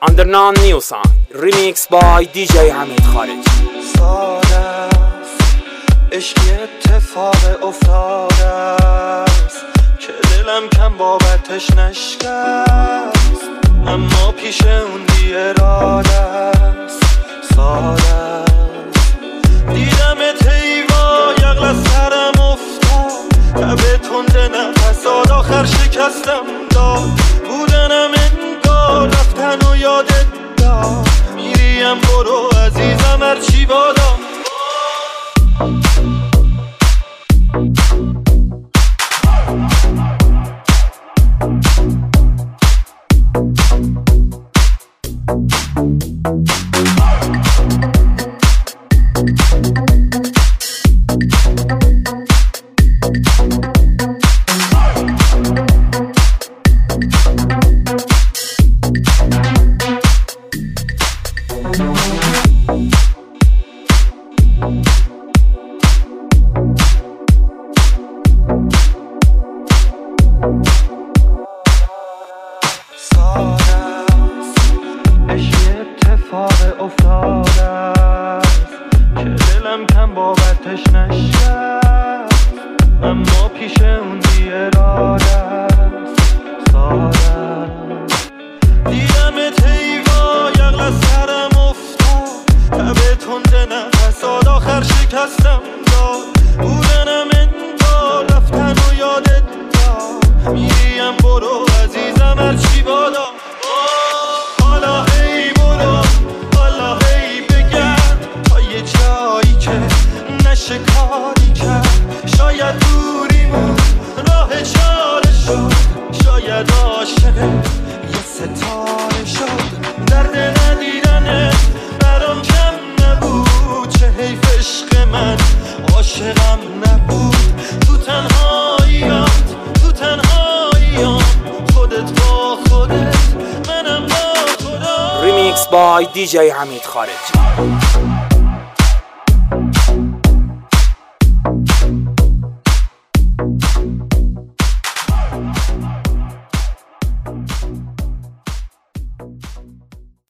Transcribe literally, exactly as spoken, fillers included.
Under non new song remix by دی جی حمید خارجی. ساده است عشقی اتفاق افتاده است که دلم کم بابتش نشکست، اما پیش اون بی اراده است. ساده است دیدمت ایوا یقل از سرم افتاد، تبه تنده نفساد آخر شکستم داد. بودنم انگار رفتن و یادت داد، میریم برو عزیزم هرچی بادا. افتاده است که دلم کم بابتش نشکست، اما پیش اون بی اراده است. ساده است دیدمت ایوا یقل از سرم افتاد، تبه تنده نفساد آخر شکستم داد. بودنم انگار رفتن و یادت داد، میریم برو عزیزم هرچی بادا. حالا ای برو حالا ای بگرد تا یه جایی که نشه کاری کرد. شاید دوریمون راه چاره شد، شاید عاشق یه ستاره شد. درد ندیدنه برام کم نبود، چه حیف عشق من عاشقم نبود. تو تنهاییات تو تنهاییات خودت با خودت منم با خدا. remix by دی جی حمید خارجی.